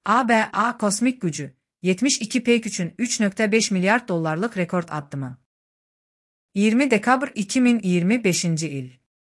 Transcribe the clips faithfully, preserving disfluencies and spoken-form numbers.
A B A kosmik gücü, yetmiş iki peyk üçün üç nokta beş milyar dollarlık rekord addımı. yirmi dekabr iki min iyirmi beşinci il.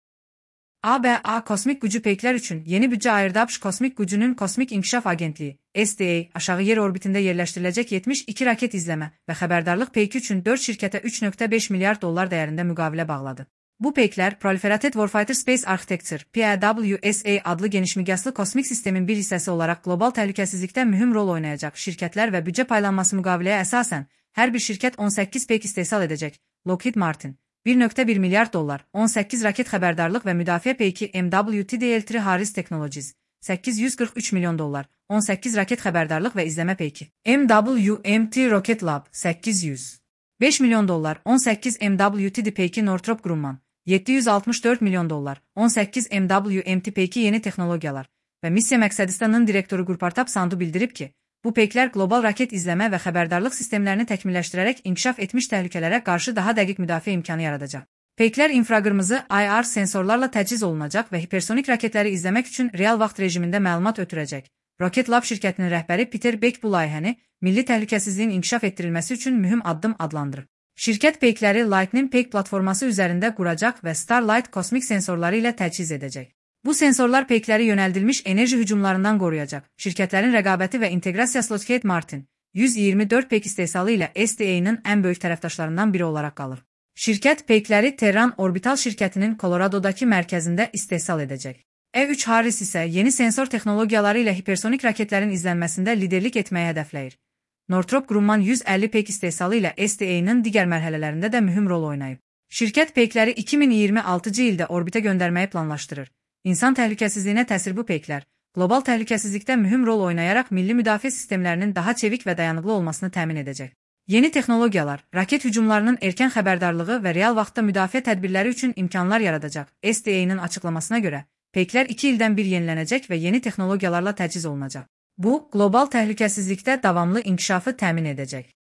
A B A kosmik gücü peykler üçün yeni bütçe ayırdı. A B Ş Kosmik Gücünün Kosmik İnkişaf Agentliği, S D A, aşağı yer orbitinde yerleştirilecek yetmiş iki raket izleme ve xəbərdarlıq peyki üçün dört şirkete üç nokta beş milyar dollar değerinde müqavilə bağladı. Bu peykler, Proliferated Warfighter Space Architecture, P A W S A adlı genişmiqyaslı kosmik sistemin bir hissəsi olarak global təhlükəsizlikdə mühüm rol oynayacak şirketler ve bütçe paylanması müqaviləyə əsasən, hər bir şirket on səkkiz peyk istehsal edecek. Lockheed Martin, bir nokta bir milyar dollar, on səkkiz raket xəbərdarlıq ve müdafiə peyki M W T D L üç Harris Technologies, səkkiz yüz qırx üç milyon dollar, on səkkiz raket xəbərdarlıq ve izleme peyki. M W M T Rocket Lab, səkkiz yüz beş milyon dollar, on səkkiz M W T D peyki Northrop Grumman, yeddi yüz altmış dörd milyon dollar, on səkkiz M W M T peyki yeni texnologiyalar ve missiya məqsədistanın direktoru Gurpartab Sandu bildirib ki, bu peykler global raket izleme ve xəbərdarlıq sistemlerini təkmilləşdirərək inkişaf etmiş təhlükələrə qarşı daha dəqiq müdafiə imkanı yaradacaq. Peykler infraqırmızı I R sensorlarla təchiz olunacaq və hipersonik raketləri izləmək üçün real vaxt rejimində məlumat ötürəcək. Rocket Lab şirkətinin rəhbəri Peter Beck bu layihəni milli təhlükəsizliyin inkişaf etdirilməsi üçün mühüm addım adlandırıb. Şirkət peykləri Lightning Peyk platforması üzərində quracaq və Starlight kosmik sensorları ilə təchiz edəcək. Bu sensorlar peykləri yönəldilmiş enerji hücumlarından qoruyacaq. Şirkətlərin rəqabəti və inteqrasiyası Lockheed Martin, yüz iyirmi dörd peyk istehsalı ilə S D A'nın ən böyük tərəfdaşlarından biri olaraq qalır. Şirkət peykləri Terran Orbital şirkətinin Colorado'dakı mərkəzində istehsal edəcək. E üç Harris isə yeni sensor texnologiyaları ilə hipersonik raketlərin izlənməsində liderlik etməyi hədəfləyir. Northrop Grumman yüz əlli peyk istehsalı ilə S D A'nın digər mərhələlərində də mühüm rol oynayıb. Şirkət peykləri iki min iyirmi altıncı ildə orbitə göndərməyi planlaşdırır. İnsan təhlükəsizliyinə təsir bu peyklər, global təhlükəsizlikdə mühüm rol oynayaraq milli müdafiə sistemlərinin daha çevik və dayanıqlı olmasını təmin edəcək. Yeni texnologiyalar, raket hücumlarının erkən xəbərdarlığı və real vaxtda müdafiə tədbirləri üçün imkanlar yaradacaq. S D A'nın açıqlamasına görə, peyklər iki ildən bir yenilənəcək və yeni texnologiyalarla təchiz olunacaq. Bu, global təhlükəsizlikdə davamlı inkişafı təmin edəcək.